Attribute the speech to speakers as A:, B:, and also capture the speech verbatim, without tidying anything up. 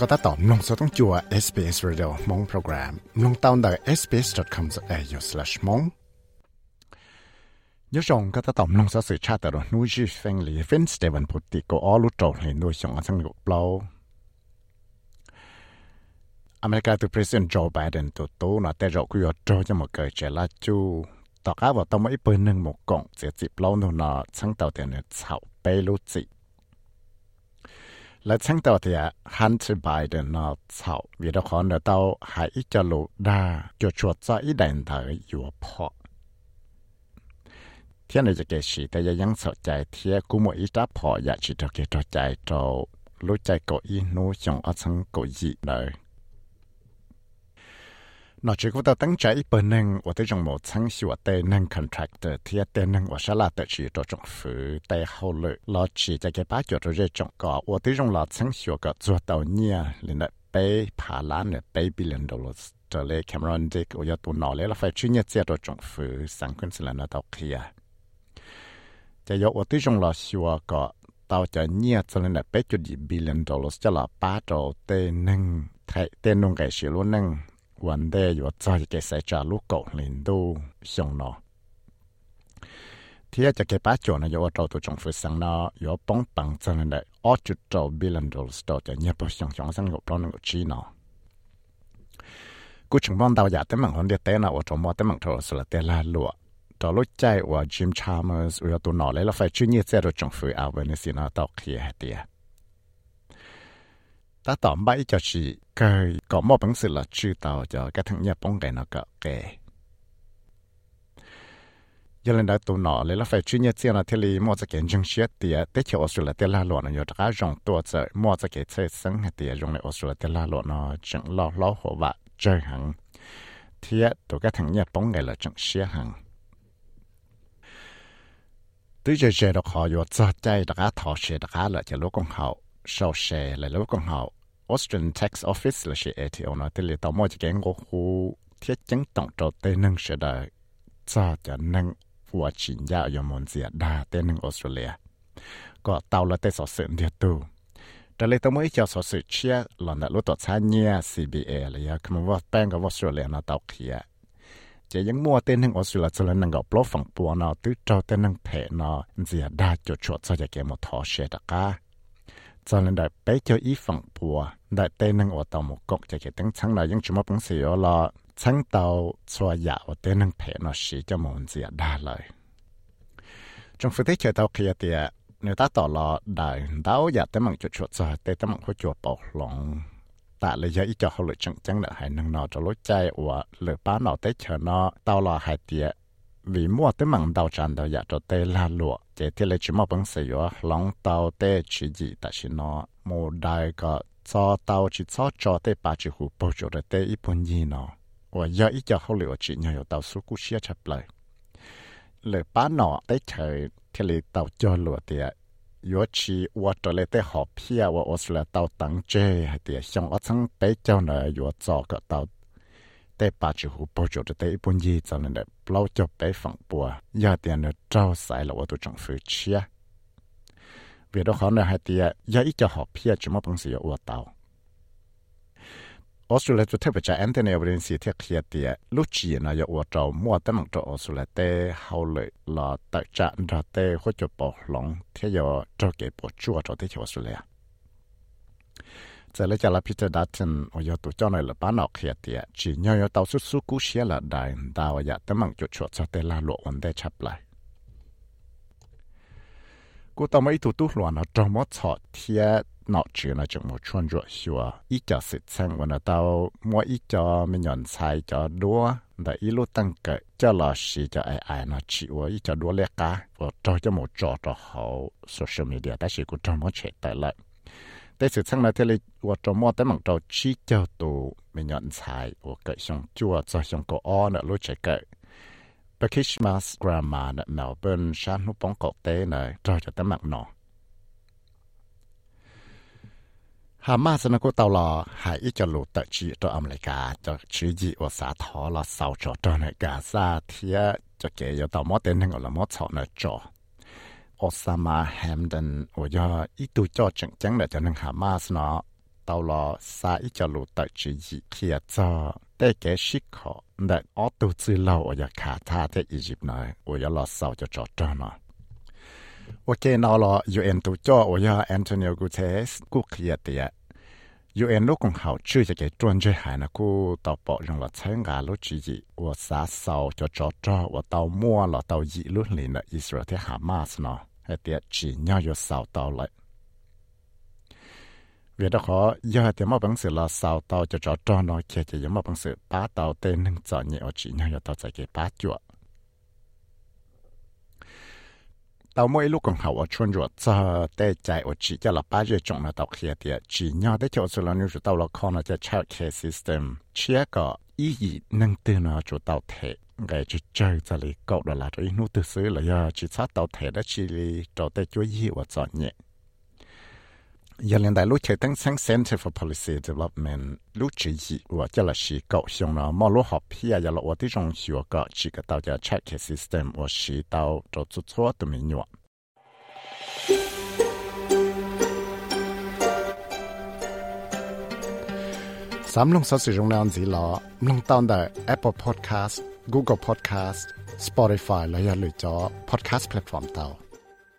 A: ก็ตัดต่อลงสต้องจัว เอส บี เอส Radio มงโปรแกรมลงตาวน์ได้ เอส บี เอส ดอท คอม สแลช สแลช มงยศงก็ตัดต่อลงสสื่อชาติตัวนู้จีเฟงลีฟินสเตวันพุติก็ออลุโตเห็นด้วยชงอันสังกุปลาวอเมริกาตัวประธานโจไบเดนตัวโตน่ะแต่เราคุยโจจะมาเกิดเจล่าจูต่อการว่าต้องไม่เปิดหนึ่งหมกกล่องเสียจิบเล่าโน่นน่ะช่างตัวเดียวเนี่ยเฉาไปรู้จิและช่างตัวเดียวฮันต์ไบเดนน่ะเฉาวิธีการเนี่ยตัวหายจะรู้ได้จะชดใจอีเดนเธออยู่พอเที่ยนจะเกิดสิแต่ยังสนใจเที่ยกูมั่วอีจ้าพออยากจิตเกิดใจเรารู้ใจก็อีนู้ชงอัศงก็ยีเลยนอกจากกูต้องตั้งใจอีกเปิดหนึ่งว่าที่จงหมดทั้งสิว่าเต้หนึ่งคอนแทคเตอร์ที่เต้หนึ่งว่าชลาแต่ชีตัวจงฝืนเต้เขาเลยรอชีจะเก็บป้าจดตัวเรื่องจงก่อว่าที่จงรอทั้งสิว่าก็ตัวเต่าเนี่ยเลยนะไปผ่าล้านเนี่ยไปบิลเลนดอลลาร์จะเลยแคมรอนเด็กว่าตัวหน่อเลยแล้วไฟชิ้นเนี่ยเจ้าตัวจงฝืนสังคนสิละนะเต่าเขียจะยกว่าที่จงรอสิว่าก็เต่าจะเนี่ยจะเลยนะไปจุดยี่บิลเลนดอลลาร์จะละป้าตัวเต้หนึ่งไทยเต้นงไก่ชิลุหนึ่งวันเดียวจะจะใส่จาลูกเก่าลินดูชงนอที่จะเก็บป้าจวนอยู่ว่าเราตัวจงฟื้นสังนออยู่ป้องปังจังเลยออจุดเราบิลลันดอลส์ตัวจะเนี่ยพอชงชงสังกับเราหนึ่งจีนอกูชงบ้านดาวอยากแต่มังคนเดียเต้นว่าจะมอแต่มังโทรศัพท์เตล่าลัวตัวรู้ใจว่าจิมชาร์มส์ว่าตัวหน่อเลยแล้วไฟชื่อเนี่ยเจ้าตัวจงฟื้นเอาไว้ในสินาตอกเขียเดียถ้าต่อไปจะชีก็ก็มอบังสือละชื่อต่อจะกระทั่งเนี่ยป้องกันแล้วก็แกยันได้ตัวหน่อเลยแล้วไฟชื่อเนี่ยเจ้าหน้าที่มอจะเกินจังเชียเตียแต่เที่ยวออสเตรเลียเตล่าหลวงอยู่ตะการจงตัวจะมอจะเกิดใช้สังเตียจงในออสเตรเลียเตล่าหลวงจังล้อล้อหัวว่าเจอหังเที่ยตัวกระทั่งเนี่ยป้องกันละจังเชียหังตัวเจเจดอกขออยู่จะใจตะการถอเชตะการละจะลูกของเขาโซเชเลยลูกของเขาAustralian Tax Office là sẽ ét o nó tới tàu mua chỉ cái ngô khu thiết chứng tổng trâu tây nâng sẽ đợi cho cho nâng của chỉ giao cho môn gì đa tây nâng Australia có tàu là tây sở sự địa tu trở lại tàu mới cho sở sự chia là nợ lúc tổ xã nhia xê bê a là ya không có bank của Australia nó tàu kia chỉ những mua tây nâng Australia cho nên nâng gặp lỗ phẳng bùa nó tứ trâu tây nâng phe nó gì đa cho chuột cho cái một thọ sẽ đặc ca cho nên đại bé cho ý phẳng bùa đại tây năng ở tàu một cốc cho cái tiếng sáng này những chúng nó bằng xíu là sáng tàu xoa dạo ở tây năng phe nó xí cho một gì đa lời trong phương tiết chơi tàu kia thì nếu ta tỏ là đại đáo giả tới bằng chuột chuột rồi tây tới bằng khối chuột bọc lòng tại là do ý cho họ lựa chọn chẳng đợi hai năng nó cho lối chạy của lựa bán nó tới chờ nó tàu là hai tiệt vì mua tới bằng tàu tràn tàu giả cho tây la lụa chỉ thì lấy chúng nó bằng xíu lòng tàu tây chỉ gì tại vì nó một đại cái cho tàu chỉ cho cho tây ba chỉ hụt bao nhiêu rồi tây ít bao nhiêu nó và giờ ít cho họ lựa chỉ nhiều tàu số cũ xia chập lại lựa bán nó tới trời thì lấy tàu cho lụa thì yếu chỉ và trở lại tới họ phía và Australia tàu tăng chế thì xong ở trong tới cho nó yếu cho cái tàuแต่ปัจจุบันพอจดแต่อีปุ่นยี่จะนั่นแหละเราจะไปฝังปัวยาเตียนเจ้าสายเราตัวจังฟื้นเชียเวลาเขาเนี่ยให้เตียยาอีจะหอบเพียจะมาปังเสียอวดเตาออสเตรเลียจะเทพเจ้าแอนโทนีบรินซีเทียเคลียเตียลูกจีนอยากอวดเจ้ามั่วแต่มังเจ้าออสเตรเลียแต่เขาเลยเราตัดจากเราแต่เขาจะปอกหลงเที่ยวเจ้าเก็บปวดชั่วเจ้าที่ออสเตรเลียจะเลยจะรับพิจารณาถึงว่าตัวเจ้าในหรือป้านออกเขียเตียจีนยังตัวสุดสุกุเชียละได้ดาวอยากแต่มังจุดชดจะเตลาหลวงได้ชับเลยกูต้องไม่ถูกตู้หลวงเราจงมั่วชดเทียนอกจืดนะจงมั่วชวนจั่วชัวอีจะสิทธิ์ซึ่งวันเรามั่วอีจะไม่หย่อนใส่จะดัวแต่อีลูตั้งเกิดจะรอสีจะไอไอนะชีวอีจะดัวเล็กกะว่าเราจะมั่วจอจะเขาโซเชียลมีเดียแต่ชีกูจงมั่วเฉดแต่ละแต่สุดท้ายแล้วที่เราว่าจะมั่วแต่มันเราชี้เจ้าตัวไม่ยอมใช้ว่าเกิดช่องจั่วจะช่องก็อ้อเนี่ยรู้ใจเกิด Pakishmas Grammar เนี่ยเมลเบิร์นชานุปองเกาะเต้เนี่ยเราจะแต่มันหนอหามาสนกุตลอหายอีจะหลุดตะจีตัวอเมริกาจะชี้จีว่าสาทอละเสาจอตัวในกาซาเทียจะเกี่ยวต่อมอเต้นหนึ่งละมอชอในจอออสซามาแฮมดันว่าอีตัวจอจังจังเนี่ยจะนั่งหามาสเนาะ tàu lò xa ít cho lụt tại chỉ gì kia cho để cái shit khó để ở tu tư lâu ở nhà khá tha thế Egypt này ở nhà lò sau cho trò trò nó ok nào là u en tu cho ở nhà Antonio Guterres cũng kia tiệt u en lúc còn hậu chưa cho cái chuyên chế hải nó cũng tàu bỏ trong là参加lúc chỉ gì ở xa sau cho trò trò ở tàu mua là tàu gì lúc liền là Israel thế Hamas nó hay tiệt chỉ nhau ở sau tàu lại vì đó họ giờ thì mà bằng sự là sao tàu cho cho cho nó kia thì mà bằng sự bá tàu tên nâng chọn nhẹ ở chỉ nhau tàu chạy cái bá chuột tàu mỗi lúc còn hậu ở chuyên ruột cho để chạy ở chỉ cho là bá giờ trồng là tàu kia thì chỉ nhau để cho sự là nếu tàu là con là cho child care system chia có ý gì nâng từ nó cho tàu thể cái chỉ chơi cho lấy cậu đó là cho ít nút từ xứ là giờ chỉ sát tàu thể đó chỉ cho để cho gì ở chọn nhẹ giờ hiện tại lúc chơi tăng sang Center for Policy Development lúc chỉ gì và cho là chỉ cậu xong nó mà lúc học pia giờ là ởที่中学个几个到叫 check system 我是到做做错都没用。三龙所使用量子了，龙到的 Apple Podcast、Google Podcast、Spotify 來一類咗 podcast platform 到。